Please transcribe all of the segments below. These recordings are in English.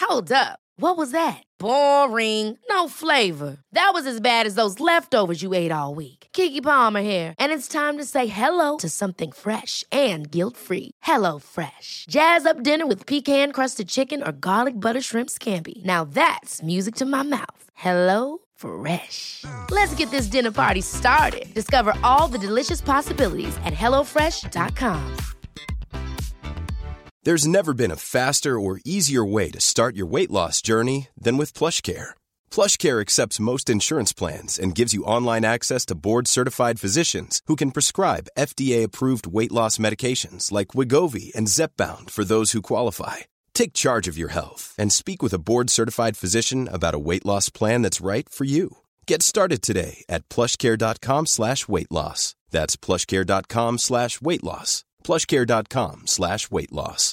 Hold up. What was that? Boring. No flavor. That was as bad as those leftovers you ate all week. Keke Palmer here, and it's time to say hello to something fresh and guilt-free. Hello Fresh. Jazz up dinner with pecan-crusted chicken or garlic butter shrimp scampi. Now that's music to my mouth. Hello Fresh. Let's get this dinner party started. Discover all the delicious possibilities at hellofresh.com. There's never been a faster or easier way to start your weight loss journey than with PlushCare. PlushCare accepts most insurance plans and gives you online access to board-certified physicians who can prescribe FDA-approved weight loss medications like Wegovy and Zepbound for those who qualify. Take charge of your health and speak with a board-certified physician about a weight loss plan that's right for you. Get started today at plushcare.com/weight loss. That's plushcare.com/weight loss. plushcare.com/weight loss.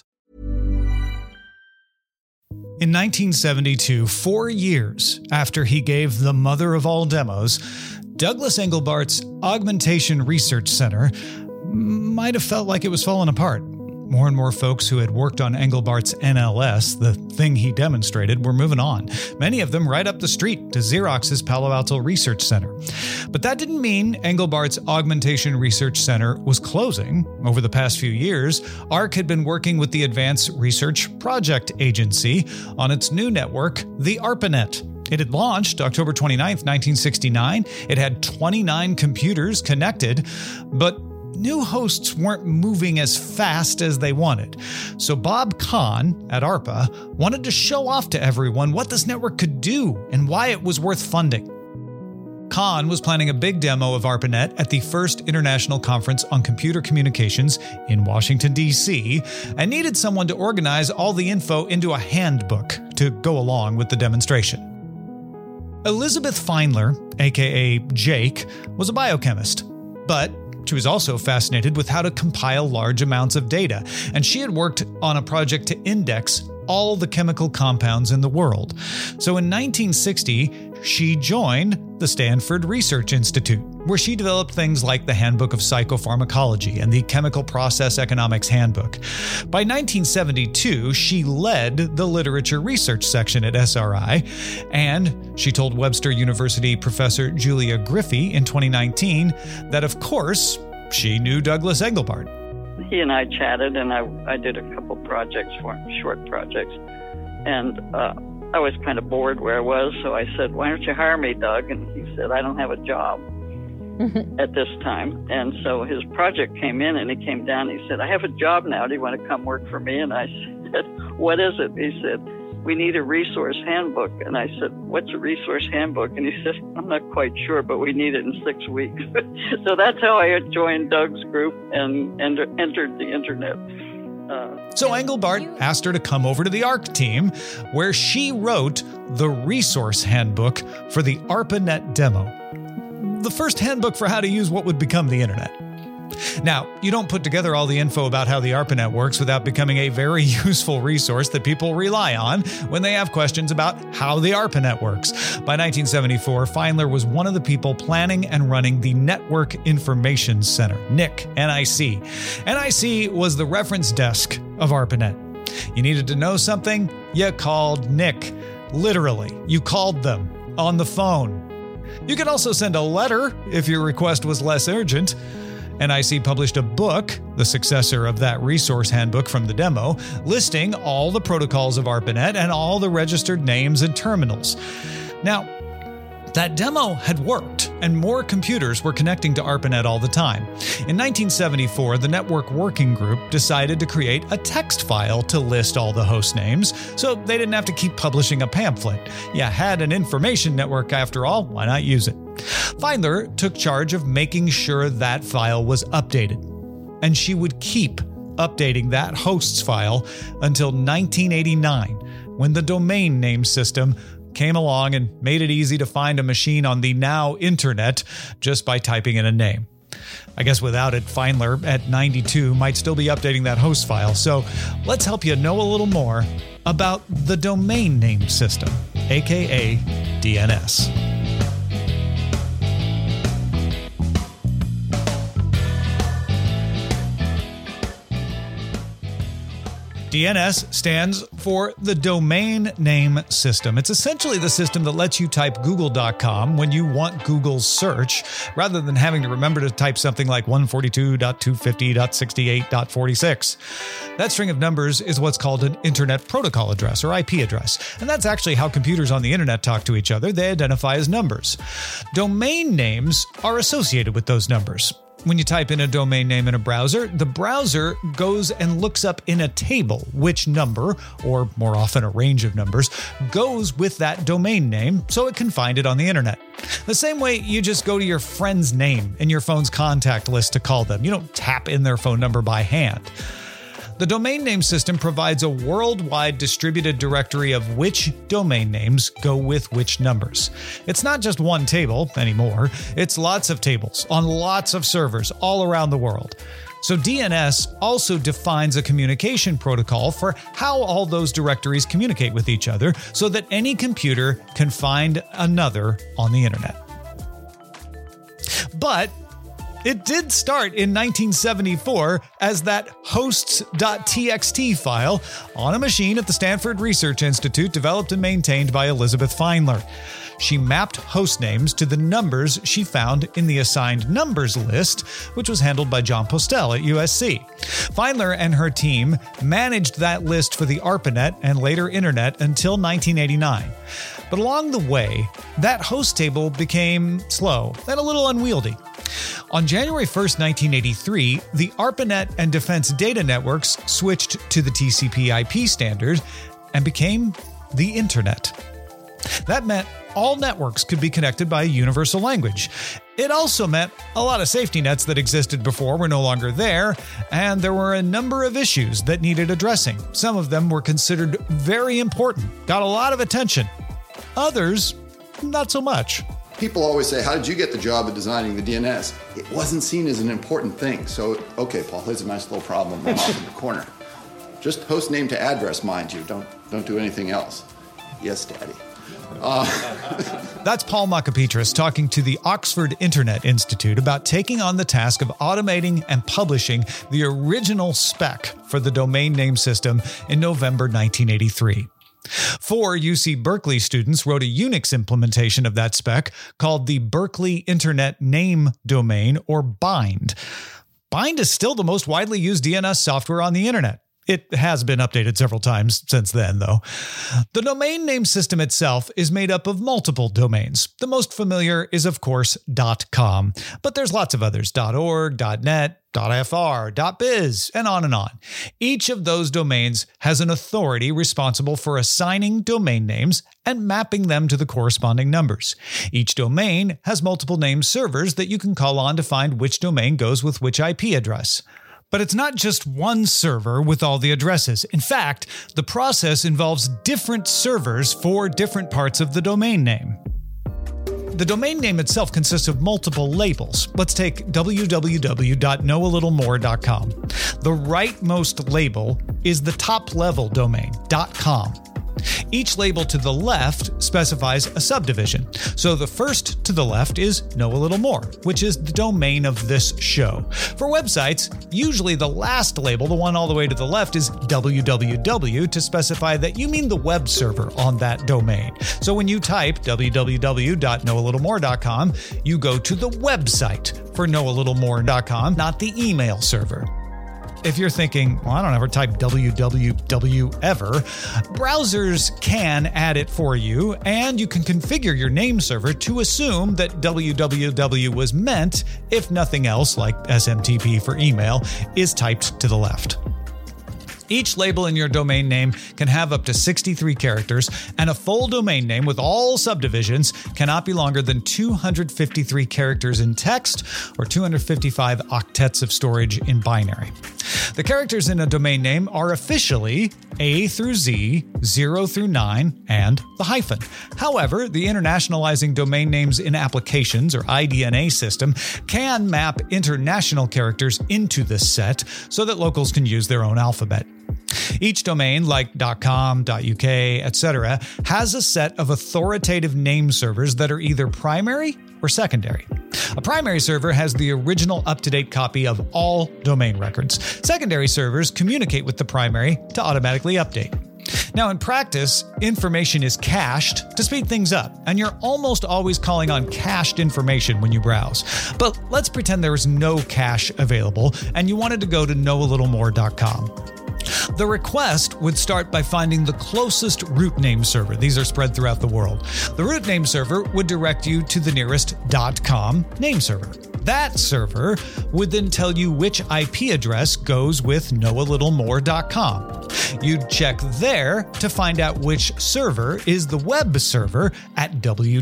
In 1972, 4 years after he gave the mother of all demos, Douglas Engelbart's Augmentation Research Center might have felt like it was falling apart. More and more folks who had worked on Engelbart's NLS, the thing he demonstrated, were moving on. Many of them right up the street to Xerox's Palo Alto Research Center. But that didn't mean Engelbart's Augmentation Research Center was closing. Over the past few years, ARC had been working with the Advanced Research Project Agency on its new network, the ARPANET. It had launched October 29th, 1969. It had 29 computers connected, but new hosts weren't moving as fast as they wanted. So Bob Kahn at ARPA wanted to show off to everyone what this network could do and why it was worth funding. Kahn was planning a big demo of ARPANET at the first International Conference on Computer Communications in Washington, D.C., and needed someone to organize all the info into a handbook to go along with the demonstration. Elizabeth Feinler, aka Jake, was a biochemist, but she was also fascinated with how to compile large amounts of data, and she had worked on a project to index all the chemical compounds in the world. So in 1960, she joined the Stanford Research Institute, where she developed things like the Handbook of Psychopharmacology and the Chemical Process Economics Handbook. By 1972, she led the literature research section at SRI, and she told Webster University professor Julia Griffey in 2019 that, of course, she knew Douglas Engelbart. He and I chatted, and I did a couple projects for him, short projects, and I was kind of bored where I was, so I said, "Why don't you hire me, Doug?" And he said, "I don't have a job at this time." And so his project came in, and he came down, and he said, "I have a job now. Do you want to come work for me?" And I said, "What is it?" He said, "We need a resource handbook." And I said, "What's a resource handbook?" And he said, "I'm not quite sure, but we need it in 6 weeks." So that's how I joined Doug's group and entered the internet. So Engelbart asked her to come over to the ARC team, where she wrote the resource handbook for the ARPANET demo. The first handbook for how to use what would become the internet. Now, you don't put together all the info about how the ARPANET works without becoming a very useful resource that people rely on when they have questions about how the ARPANET works. By 1974, Feinler was one of the people planning and running the Network Information Center, NIC, NIC. NIC was the reference desk of ARPANET. You needed to know something? You called NIC. Literally, you called them on the phone. You could also send a letter if your request was less urgent. NIC published a book, the successor of that resource handbook from the demo, listing all the protocols of ARPANET and all the registered names and terminals. Now, that demo had worked, and more computers were connecting to ARPANET all the time. In 1974, the Network Working Group decided to create a text file to list all the host names, so they didn't have to keep publishing a pamphlet. You had an information network after all, why not use it? Feinler took charge of making sure that file was updated, and she would keep updating that hosts file until 1989, when the domain name system came along and made it easy to find a machine on the now internet just by typing in a name. I guess without it, Feinler at 92 might still be updating that host file. So let's help you know a little more about the domain name system, aka DNS. DNS stands for the Domain Name System. It's essentially the system that lets you type google.com when you want Google's search, rather than having to remember to type something like 142.250.68.46. That string of numbers is what's called an Internet Protocol address, or IP address. And that's actually how computers on the internet talk to each other. They identify as numbers. Domain names are associated with those numbers. When you type in a domain name in a browser, the browser goes and looks up in a table which number, or more often a range of numbers, goes with that domain name so it can find it on the internet. The same way you just go to your friend's name in your phone's contact list to call them. You don't tap in their phone number by hand. The domain name system provides a worldwide distributed directory of which domain names go with which numbers. It's not just one table anymore, it's lots of tables on lots of servers all around the world. So DNS also defines a communication protocol for how all those directories communicate with each other so that any computer can find another on the internet. But it did start in 1974 as that hosts.txt file on a machine at the Stanford Research Institute developed and maintained by Elizabeth Feindler. She mapped host names to the numbers she found in the assigned numbers list, which was handled by John Postel at USC. Feindler and her team managed that list for the ARPANET and later Internet until 1989. But along the way, that host table became slow and a little unwieldy. On January 1st, 1983, the ARPANET and Defense Data Networks switched to the TCP/IP standard and became the Internet. That meant all networks could be connected by a universal language. It also meant a lot of safety nets that existed before were no longer there, and there were a number of issues that needed addressing. Some of them were considered very important, got a lot of attention. Others, not so much. People always say, how did you get the job of designing the DNS? It wasn't seen as an important thing. So, okay, Paul, here's a nice little problem. I'm off in the corner. Just host name to address, mind you. Don't do anything else. Yes, Daddy. That's Paul Macapetris talking to the Oxford Internet Institute about taking on the task of automating and publishing the original spec for the domain name system in November 1983. 4 UC Berkeley students wrote a Unix implementation of that spec called the Berkeley Internet Name Domain, or BIND. BIND is still the most widely used DNS software on the internet. It has been updated several times since then, though. The domain name system itself is made up of multiple domains. The most familiar is, of course, .com, but there's lots of others: .org, .net, .fr, .biz, and on. Each of those domains has an authority responsible for assigning domain names and mapping them to the corresponding numbers. Each domain has multiple name servers that you can call on to find which domain goes with which IP address. But it's not just one server with all the addresses. In fact, the process involves different servers for different parts of the domain name. The domain name itself consists of multiple labels. Let's take www.knowalittlemore.com. The rightmost label is the top-level domain, .com. Each label to the left specifies a subdivision. So the first to the left is Know a Little More, which is the domain of this show. For websites, usually the last label, the one all the way to the left, is www to specify that you mean the web server on that domain. So when you type www.knowalittlemore.com, you go to the website for knowalittlemore.com, not the email server. If you're thinking, well, I don't ever type www ever, browsers can add it for you, and you can configure your name server to assume that www was meant if nothing else, like SMTP for email, is typed to the left. Each label in your domain name can have up to 63 characters, and a full domain name with all subdivisions cannot be longer than 253 characters in text or 255 octets of storage in binary. The characters in a domain name are officially A through Z, 0 through 9, and the hyphen. However, the Internationalizing Domain Names in Applications, or IDNA system, can map international characters into this set so that locals can use their own alphabet. Each domain, like .com, .uk, etc., has a set of authoritative name servers that are either primary or secondary. A primary server has the original up-to-date copy of all domain records. Secondary servers communicate with the primary to automatically update. Now, in practice, information is cached to speed things up, and you're almost always calling on cached information when you browse. But let's pretend there is no cache available, and you wanted to go to knowalittlemore.com. The request would start by finding the closest root name server. These are spread throughout the world. The root name server would direct you to the nearest .com name server. That server would then tell you which IP address goes with knowalittlemore.com. You'd check there to find out which server is the web server at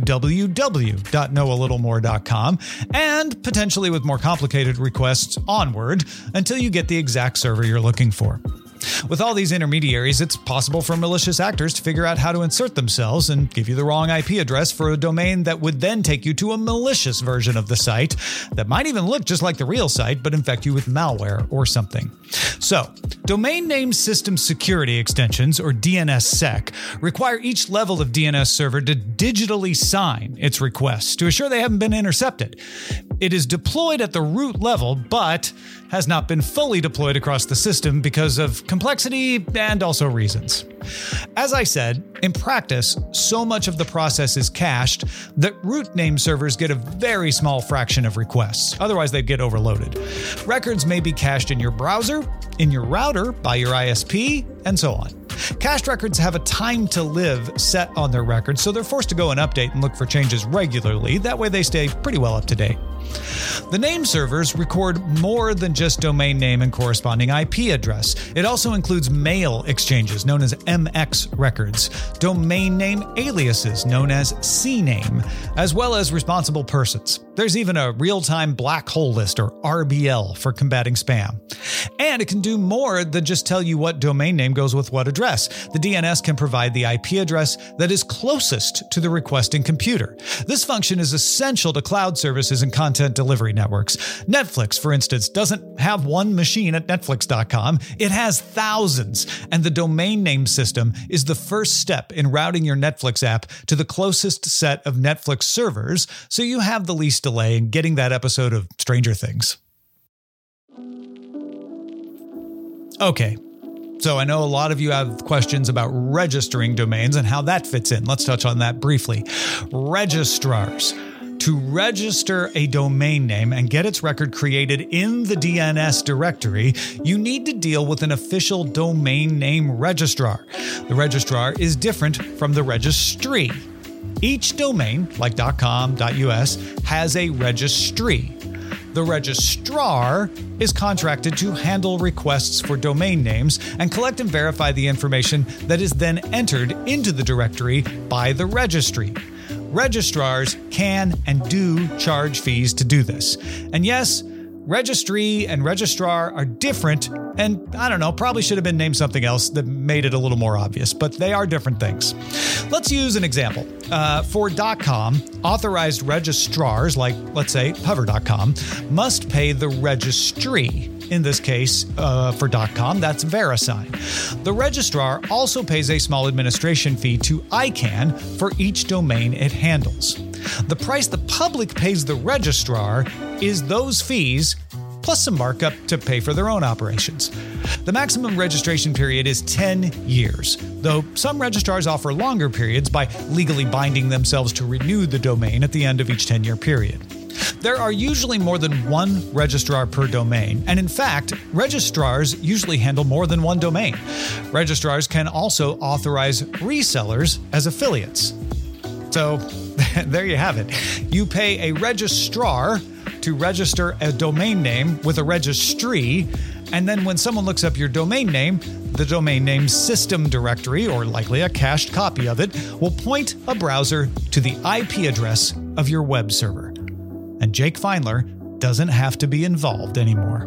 www.knowalittlemore.com, and potentially with more complicated requests onward until you get the exact server you're looking for. With all these intermediaries, it's possible for malicious actors to figure out how to insert themselves and give you the wrong IP address for a domain that would then take you to a malicious version of the site that might even look just like the real site but infect you with malware or something. So, domain name system security extensions, or DNSSEC, require each level of DNS server to digitally sign its requests to assure they haven't been intercepted. It is deployed at the root level, but has not been fully deployed across the system because of complexity and also reasons. As I said, in practice, so much of the process is cached that root name servers get a very small fraction of requests. Otherwise, they'd get overloaded. Records may be cached in your browser, in your router, by your ISP, and so on. Cached records have a time to live set on their records, so they're forced to go and update and look for changes regularly. That way they stay pretty well up to date. The name servers record more than just domain name and corresponding IP address. It also includes mail exchanges, known as MX records, domain name aliases, known as CNAME, as well as responsible persons. There's even a real-time black hole list, or RBL, for combating spam. And it can do more than just tell you what domain name goes with what address. The DNS can provide the IP address that is closest to the requesting computer. This function is essential to cloud services and content delivery networks. Netflix, for instance, doesn't have one machine at Netflix.com. It has thousands, and the domain name system is the first step in routing your Netflix app to the closest set of Netflix servers, so you have the least delay in getting that episode of Stranger Things. Okay, so I know a lot of you have questions about registering domains and how that fits in. Let's touch on that briefly. Registrars. To register a domain name and get its record created in the DNS directory, you need to deal with an official domain name registrar. The registrar is different from the registry. Each domain, like .com, .us, has a registry. The registrar is contracted to handle requests for domain names and collect and verify the information that is then entered into the directory by the registry. Registrars can and do charge fees to do this. And yes, registry and registrar are different, and I don't know, probably should have been named something else that made it a little more obvious, but they are different things. Let's use an example. For .com, authorized registrars, like, let's say, hover.com, must pay the registry. In this case, for .com, that's VeriSign. The registrar also pays a small administration fee to ICANN for each domain it handles. The price the public pays the registrar is those fees, plus some markup to pay for their own operations. The maximum registration period is 10 years, though some registrars offer longer periods by legally binding themselves to renew the domain at the end of each 10-year period. There are usually more than one registrar per domain, and in fact, registrars usually handle more than one domain. Registrars can also authorize resellers as affiliates. So, there you have it. You pay a registrar to register a domain name with a registry, and then when someone looks up your domain name, the domain name system directory, or likely a cached copy of it, will point a browser to the IP address of your web server. And Jake Feinler doesn't have to be involved anymore.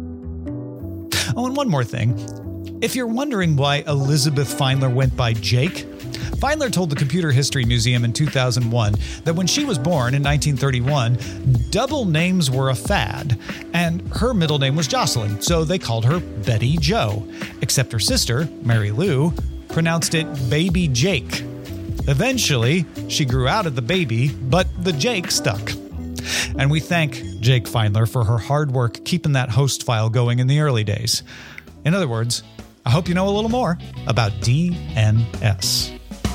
Oh, and one more thing. If you're wondering why Elizabeth Feinler went by Jake, Feinler told the Computer History Museum in 2001 that when she was born in 1931, double names were a fad, and her middle name was Jocelyn, so they called her Betty Jo, except her sister, Mary Lou, pronounced it Baby Jake. Eventually, she grew out of the baby, but the Jake stuck. And we thank Jake Feindler for her hard work keeping that host file going in the early days. In other words, I hope you know a little more about DNS.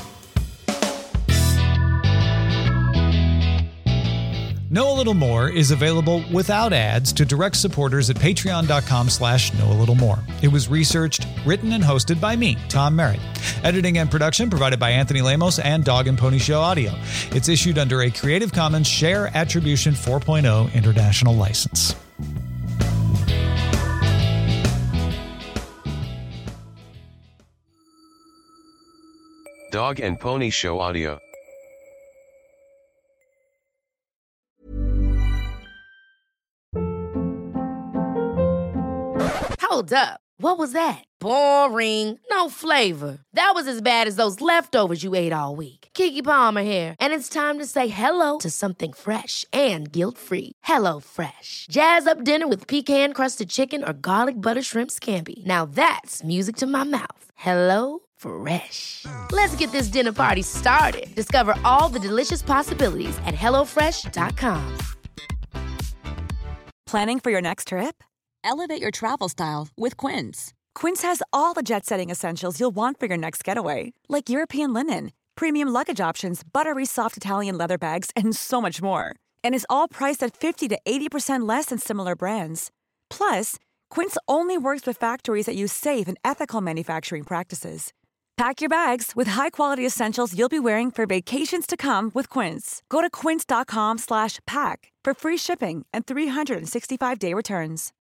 Know a Little More is available without ads to direct supporters at patreon.com/knowalittlemore. It was researched, written, and hosted by me, Tom Merritt. Editing and production provided by Anthony Lemos and Dog and Pony Show Audio. It's issued under a Creative Commons Share Attribution 4.0 International License. Dog and Pony Show Audio. Hold up. What was that? Boring. No flavor. That was as bad as those leftovers you ate all week. Keke Palmer here, and it's time to say hello to something fresh and guilt-free. Hello Fresh. Jazz up dinner with pecan-crusted chicken or garlic butter shrimp scampi. Now that's music to my mouth. Hello Fresh. Let's get this dinner party started. Discover all the delicious possibilities at hellofresh.com. Planning for your next trip? Elevate your travel style with Quince. Quince has all the jet-setting essentials you'll want for your next getaway, like European linen, premium luggage options, buttery soft Italian leather bags, and so much more. And is all priced at 50 to 80% less than similar brands. Plus, Quince only works with factories that use safe and ethical manufacturing practices. Pack your bags with high-quality essentials you'll be wearing for vacations to come with Quince. Go to quince.com/pack for free shipping and 365-day returns.